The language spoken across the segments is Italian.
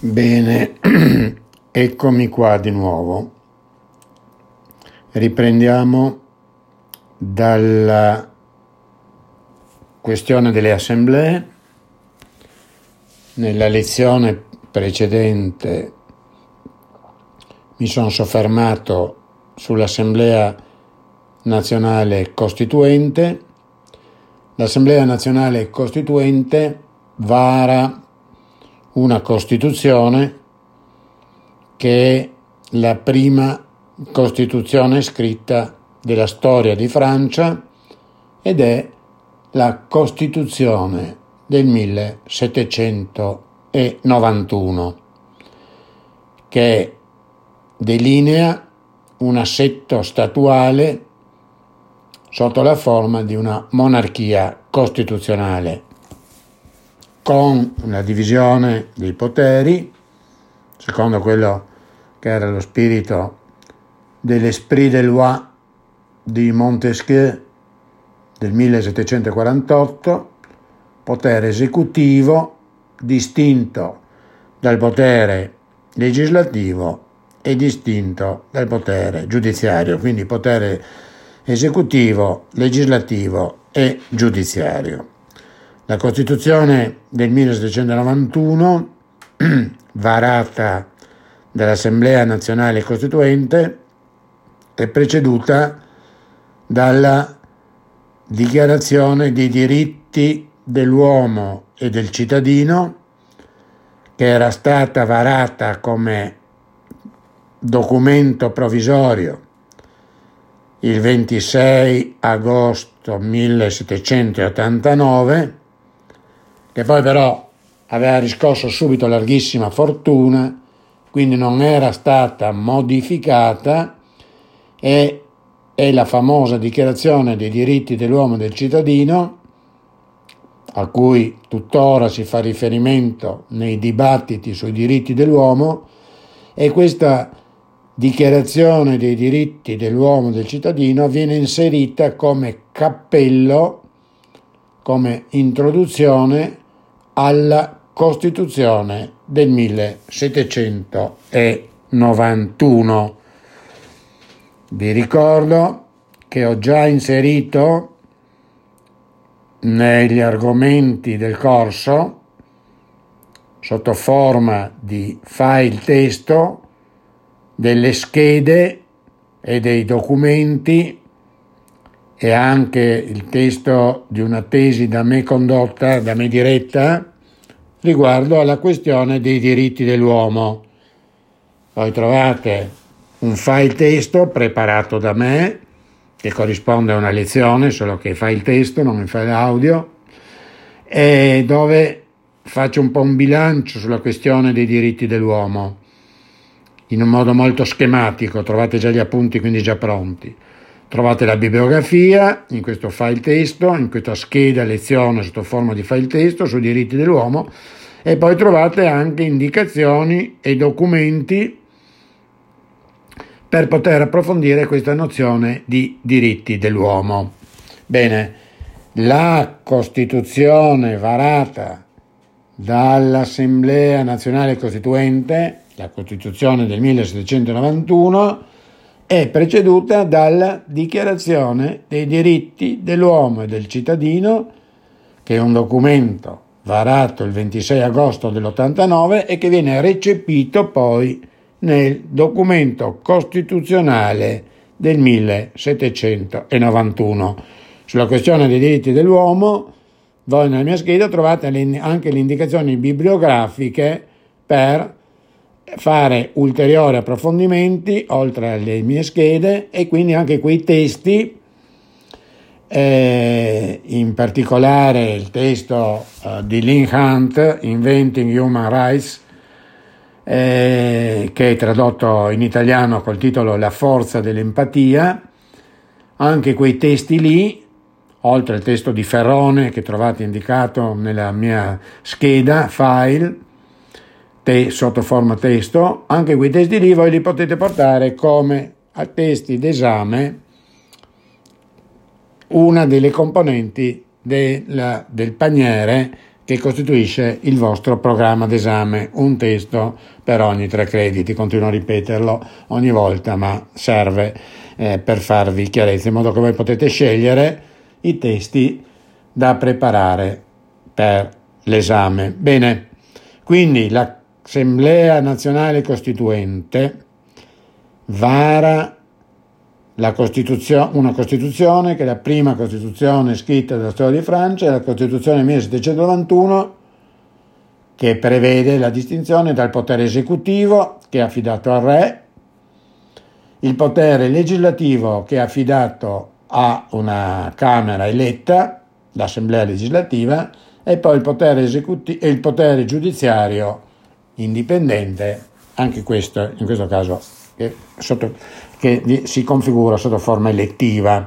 Bene, eccomi qua di nuovo. Riprendiamo dalla questione delle assemblee. Nella lezione precedente mi sono soffermato sull'Assemblea Nazionale Costituente. L'Assemblea Nazionale Costituente vara una Costituzione che è la prima Costituzione scritta della storia di Francia ed è la Costituzione del 1791, che delinea un assetto statuale sotto la forma di una monarchia costituzionale, con una divisione dei poteri, secondo quello che era lo spirito dell'Esprit des lois di Montesquieu del 1748, potere esecutivo distinto dal potere legislativo e distinto dal potere giudiziario, quindi potere esecutivo, legislativo e giudiziario. La Costituzione del 1791, varata dall'Assemblea Nazionale Costituente, è preceduta dalla Dichiarazione dei diritti dell'uomo e del cittadino, che era stata varata come documento provvisorio il 26 agosto 1789, che poi però aveva riscosso subito larghissima fortuna, quindi non era stata modificata, e è la famosa Dichiarazione dei diritti dell'uomo e del cittadino, a cui tuttora si fa riferimento nei dibattiti sui diritti dell'uomo, e questa Dichiarazione dei diritti dell'uomo e del cittadino viene inserita come cappello, come introduzione alla Costituzione del 1791. Vi ricordo che ho già inserito negli argomenti del corso, sotto forma di file testo, delle schede e dei documenti e anche il testo di una tesi da me condotta, da me diretta, riguardo alla questione dei diritti dell'uomo. Poi trovate un file testo preparato da me, che corrisponde a una lezione, solo che fa il testo, non il file audio, e dove faccio un po' un bilancio sulla questione dei diritti dell'uomo, in un modo molto schematico. Trovate già gli appunti, quindi già pronti. Trovate la bibliografia in questo file testo, in questa scheda lezione sotto forma di file testo sui diritti dell'uomo, e poi trovate anche indicazioni e documenti per poter approfondire questa nozione di diritti dell'uomo. Bene, la Costituzione varata dall'Assemblea Nazionale Costituente, la Costituzione del 1791, è preceduta dalla Dichiarazione dei diritti dell'uomo e del cittadino, che è un documento varato il 26 agosto dell'89 e che viene recepito poi nel documento costituzionale del 1791. Sulla questione dei diritti dell'uomo, voi nella mia scheda trovate anche le indicazioni bibliografiche per fare ulteriori approfondimenti oltre alle mie schede, e quindi anche quei testi, in particolare il testo di Lynn Hunt, Inventing Human Rights, che è tradotto in italiano col titolo La forza dell'empatia. Anche quei testi lì, oltre al testo di Ferrone che trovate indicato nella mia scheda file sotto forma testo, anche quei testi lì voi li potete portare come a testi d'esame, una delle componenti del paniere che che costituisce il vostro programma d'esame, un testo per ogni 3 crediti. Continuo a ripeterlo ogni volta, ma serve per farvi chiarezza, in modo che voi potete scegliere i testi da preparare per l'esame. Bene, quindi l'Assemblea Nazionale Costituente vara una Costituzione che è la prima Costituzione scritta della storia di Francia, è la Costituzione del 1791, che prevede la distinzione tra il potere esecutivo, che è affidato al re, il potere legislativo, che è affidato a una Camera eletta, l'Assemblea legislativa, e poi il potere giudiziario indipendente, anche questo in questo caso che si configura sotto forma elettiva.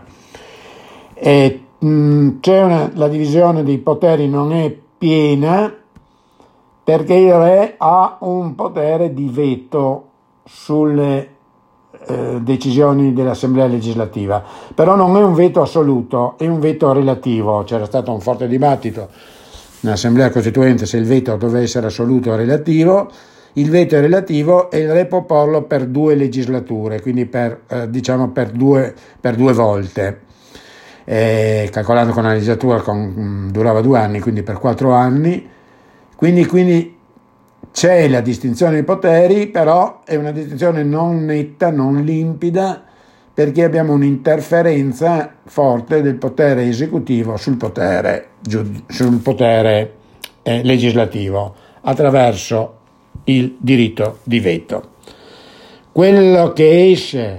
La divisione dei poteri non è piena, perché il re ha un potere di veto sulle decisioni dell'Assemblea legislativa, però non è un veto assoluto, è un veto relativo. C'era stato un forte dibattito nell'Assemblea Costituente se il veto doveva essere assoluto o relativo. Il veto è relativo e il re può porlo per 2 legislature, quindi per due volte, calcolando con una legislatura durava 2 anni, quindi per 4 anni. Quindi c'è la distinzione dei poteri, però è una distinzione non netta, non limpida, perché abbiamo un'interferenza forte del potere esecutivo sul potere legislativo attraverso il diritto di veto. Quello che esce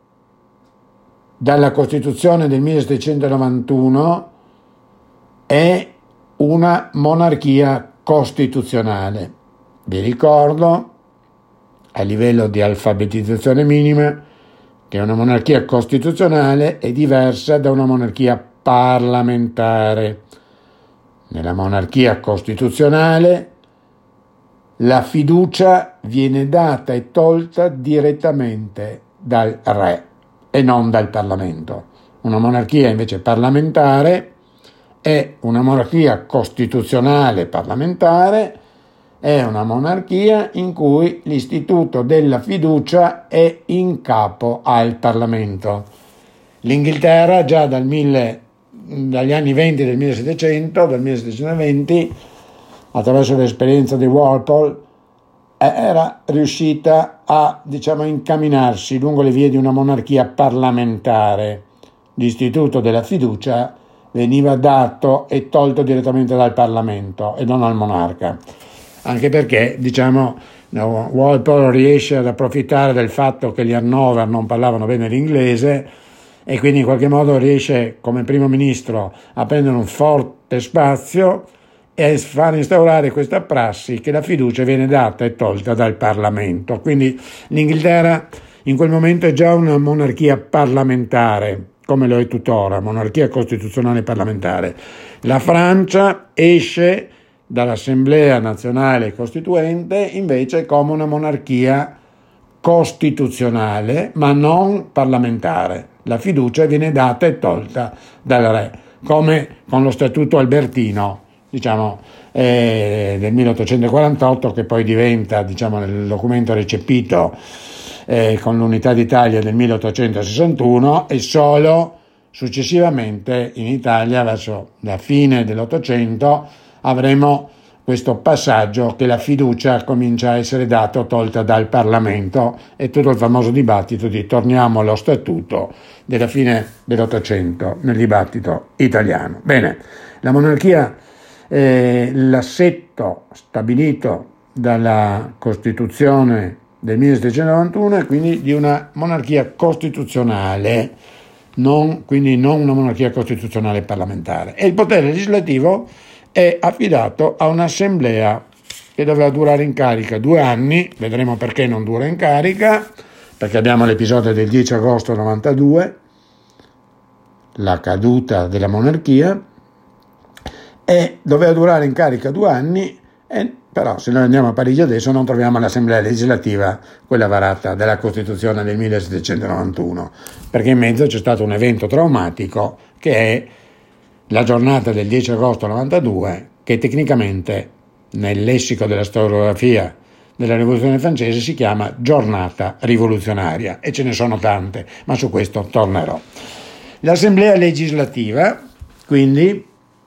dalla Costituzione del 1791 è una monarchia costituzionale. Vi ricordo, a livello di alfabetizzazione minima, che una monarchia costituzionale è diversa da una monarchia parlamentare. Nella monarchia costituzionale la fiducia viene data e tolta direttamente dal re e non dal Parlamento. Una monarchia invece parlamentare è una monarchia costituzionale parlamentare, è una monarchia in cui l'istituto della fiducia è in capo al Parlamento. L'Inghilterra già dagli anni 20 del 1720, attraverso l'esperienza di Walpole, era riuscita a incamminarsi lungo le vie di una monarchia parlamentare. L'istituto della fiducia veniva dato e tolto direttamente dal Parlamento e non al monarca, anche perché Walpole riesce ad approfittare del fatto che gli Hannover non parlavano bene l'inglese e quindi in qualche modo riesce come primo ministro a prendere un forte spazio e far instaurare questa prassi che la fiducia viene data e tolta dal Parlamento. Quindi l'Inghilterra in quel momento è già una monarchia parlamentare, come lo è tuttora, monarchia costituzionale parlamentare. La Francia esce dall'Assemblea Nazionale Costituente invece come una monarchia costituzionale, ma non parlamentare. La fiducia viene data e tolta dal re, come con lo Statuto Albertino, del 1848, che poi diventa, nel documento recepito con l'Unità d'Italia del 1861, e solo successivamente in Italia, verso la fine dell'Ottocento, avremo questo passaggio che la fiducia comincia a essere data o tolta dal Parlamento, e tutto il famoso dibattito di torniamo allo Statuto della fine dell'Ottocento nel dibattito italiano. Bene, la monarchia, l'assetto stabilito dalla Costituzione del 1791 è quindi di una monarchia costituzionale, quindi non una monarchia costituzionale parlamentare, e il potere legislativo è affidato a un'assemblea che doveva durare in carica 2 anni. Vedremo perché non dura in carica, perché abbiamo l'episodio del 10 agosto 92, la caduta della monarchia, e doveva durare in carica 2 anni, però se noi andiamo a Parigi adesso non troviamo l'assemblea legislativa, quella varata della Costituzione del 1791, perché in mezzo c'è stato un evento traumatico che è la giornata del 10 agosto 92, che tecnicamente nel lessico della storiografia della Rivoluzione francese si chiama giornata rivoluzionaria, e ce ne sono tante, ma su questo tornerò. L'Assemblea legislativa quindi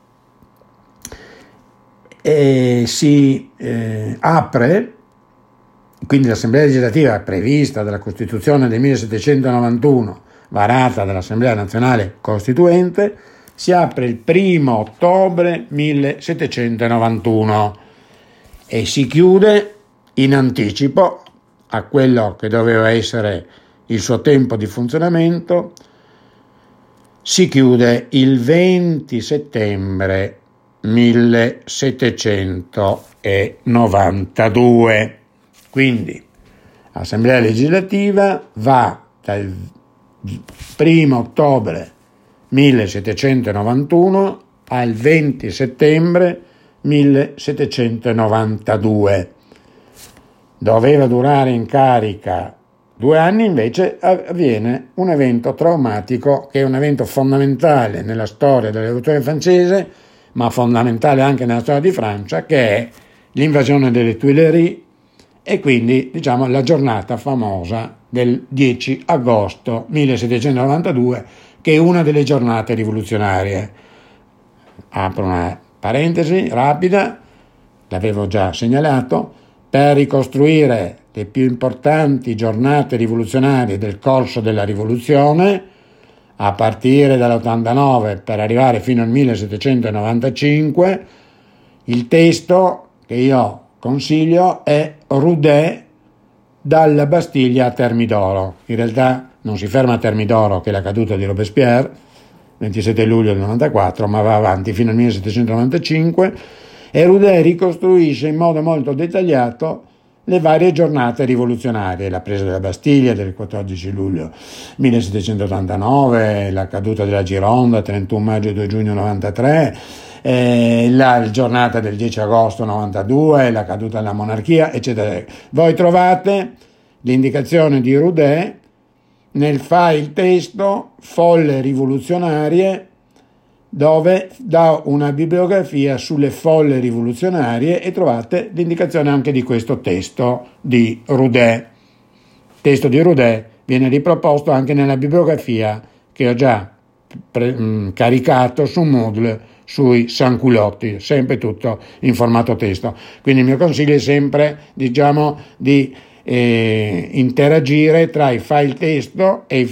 si apre, quindi l'Assemblea legislativa prevista dalla Costituzione del 1791, varata dall'Assemblea nazionale costituente, si apre il 1 ottobre 1791 e si chiude in anticipo a quello che doveva essere il suo tempo di funzionamento. Si chiude il 20 settembre 1792. Quindi l'Assemblea legislativa va dal 1 ottobre 1791 al 20 settembre 1792. Doveva durare in carica 2 anni, invece avviene un evento traumatico che è un evento fondamentale nella storia della rivoluzione francese, ma fondamentale anche nella storia di Francia, che è l'invasione delle Tuileries, e quindi la giornata famosa del 10 agosto 1792, che è una delle giornate rivoluzionarie. Apro una parentesi rapida, l'avevo già segnalato, per ricostruire le più importanti giornate rivoluzionarie del corso della rivoluzione, a partire dall'89 per arrivare fino al 1795, il testo che io consiglio è Roudet, dalla Bastiglia a Thermidoro. In realtà non si ferma a Thermidoro, che è la caduta di Robespierre, 27 luglio del 94, ma va avanti fino al 1795, e Roudet ricostruisce in modo molto dettagliato le varie giornate rivoluzionarie: la presa della Bastiglia del 14 luglio 1789, la caduta della Gironda 31 maggio e 2 giugno 93, la giornata del 10 agosto 92, la caduta della monarchia, eccetera. Voi trovate l'indicazione di Roudet nel file testo Folle rivoluzionarie, dove dà una bibliografia sulle folle rivoluzionarie, e trovate l'indicazione anche di questo testo di Roudet. Il testo di Roudet viene riproposto anche nella bibliografia che ho già caricato su Moodle sui Sanculotti, sempre tutto in formato testo. Quindi il mio consiglio è sempre, di interagire tra i file testo e i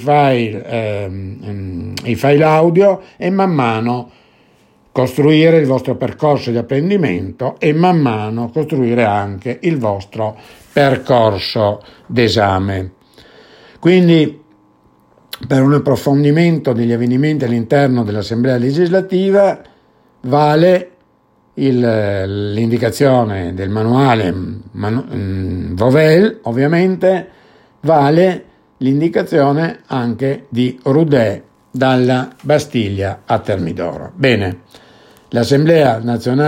file audio, e man mano costruire il vostro percorso di apprendimento, e man mano costruire anche il vostro percorso d'esame. Quindi, per un approfondimento degli avvenimenti all'interno dell'Assemblea legislativa vale l'indicazione del manuale Vauvel, ovviamente vale l'indicazione anche di Roudet, dalla Bastiglia a Thermidoro. Bene, l'Assemblea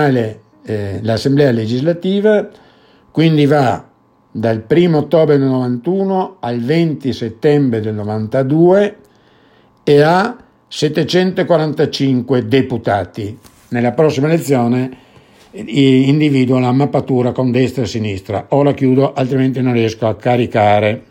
legislativa quindi va dal 1 ottobre del 91 al 20 settembre del 92 e ha 745 deputati. Nella prossima elezione individuo la mappatura con destra e sinistra. Ora chiudo, altrimenti non riesco a caricare.